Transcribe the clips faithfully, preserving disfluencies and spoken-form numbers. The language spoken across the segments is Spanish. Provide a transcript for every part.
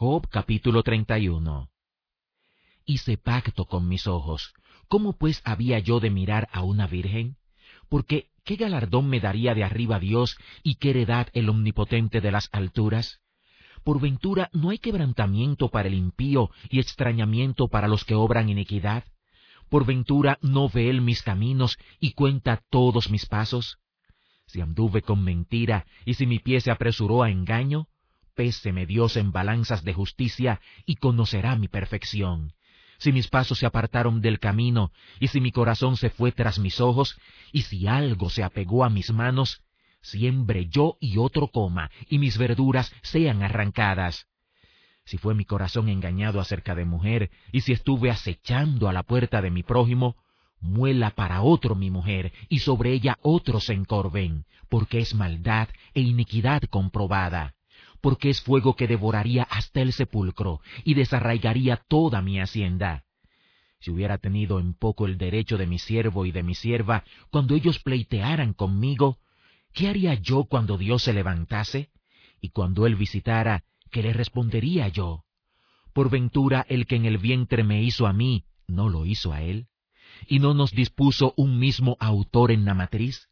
Job capítulo treinta y uno. Hice pacto con mis ojos. ¿Cómo pues había yo de mirar a una virgen? Porque ¿qué galardón me daría de arriba Dios y qué heredad el omnipotente de las alturas? Por ventura no hay quebrantamiento para el impío y extrañamiento para los que obran iniquidad. Por ventura no ve él mis caminos y cuenta todos mis pasos. Si anduve con mentira y si mi pie se apresuró a engaño, péseme Dios en balanzas de justicia y conocerá mi perfección. Si mis pasos se apartaron del camino, y si mi corazón se fue tras mis ojos, y si algo se apegó a mis manos, siembre yo y otro coma, y mis verduras sean arrancadas. Si fue mi corazón engañado acerca de mujer, y si estuve acechando a la puerta de mi prójimo, muela para otro mi mujer, y sobre ella otros se encorven, porque es maldad e iniquidad comprobada. Porque es fuego que devoraría hasta el sepulcro, y desarraigaría toda mi hacienda. Si hubiera tenido en poco el derecho de mi siervo y de mi sierva, cuando ellos pleitearan conmigo, ¿qué haría yo cuando Dios se levantase? Y cuando él visitara, ¿qué le respondería yo? Por ventura el que en el vientre me hizo a mí, ¿no lo hizo a él? ¿Y no nos dispuso un mismo autor en la matriz?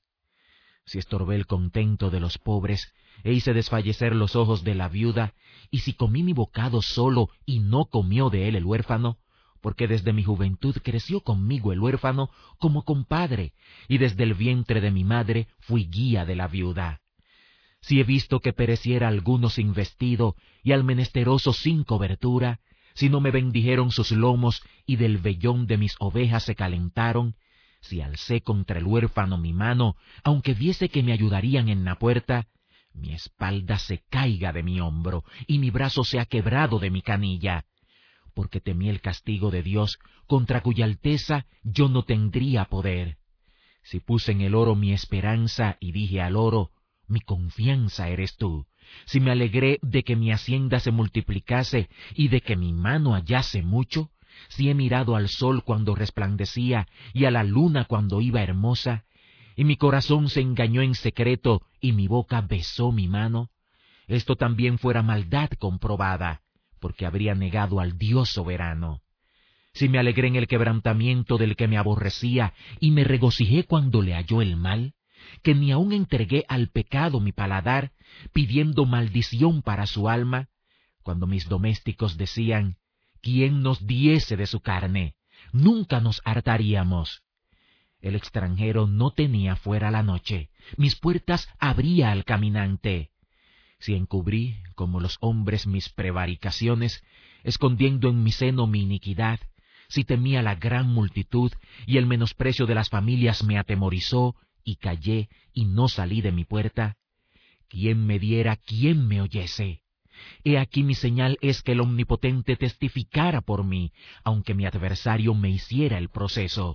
Si estorbé el contento de los pobres, e hice desfallecer los ojos de la viuda, y si comí mi bocado solo, y no comió de él el huérfano, porque desde mi juventud creció conmigo el huérfano como compadre, y desde el vientre de mi madre fui guía de la viuda. Si he visto que pereciera alguno sin vestido, y al menesteroso sin cobertura, si no me bendijeron sus lomos, y del vellón de mis ovejas se calentaron, si alcé contra el huérfano mi mano, aunque viese que me ayudarían en la puerta, mi espalda se caiga de mi hombro, y mi brazo se ha quebrado de mi canilla, porque temí el castigo de Dios, contra cuya alteza yo no tendría poder. Si puse en el oro mi esperanza, y dije al oro, mi confianza eres tú. Si me alegré de que mi hacienda se multiplicase, y de que mi mano hallase mucho, si he mirado al sol cuando resplandecía, y a la luna cuando iba hermosa, y mi corazón se engañó en secreto, y mi boca besó mi mano, esto también fuera maldad comprobada, porque habría negado al Dios soberano. Si me alegré en el quebrantamiento del que me aborrecía, y me regocijé cuando le halló el mal, que ni aun entregué al pecado mi paladar, pidiendo maldición para su alma, cuando mis domésticos decían, ¿quién nos diese de su carne? Nunca nos hartaríamos. El extranjero no tenía fuera la noche, mis puertas abría al caminante. Si encubrí, como los hombres, mis prevaricaciones, escondiendo en mi seno mi iniquidad, si temía la gran multitud, y el menosprecio de las familias me atemorizó, y callé, y no salí de mi puerta, ¿quién me diera, quién me oyese? He aquí mi señal es que el Omnipotente testificara por mí, aunque mi adversario me hiciera el proceso.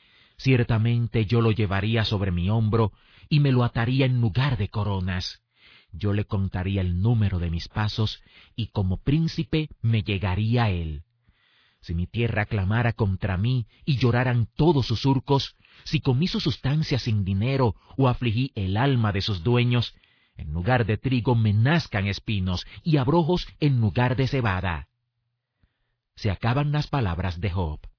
Ciertamente yo lo llevaría sobre mi hombro, y me lo ataría en lugar de coronas. Yo le contaría el número de mis pasos, y como príncipe me llegaría a él. Si mi tierra clamara contra mí, y lloraran todos sus surcos, si comí su sustancia sin dinero, o afligí el alma de sus dueños, en lugar de trigo me nazcan espinos, y abrojos en lugar de cebada. Se acaban las palabras de Job.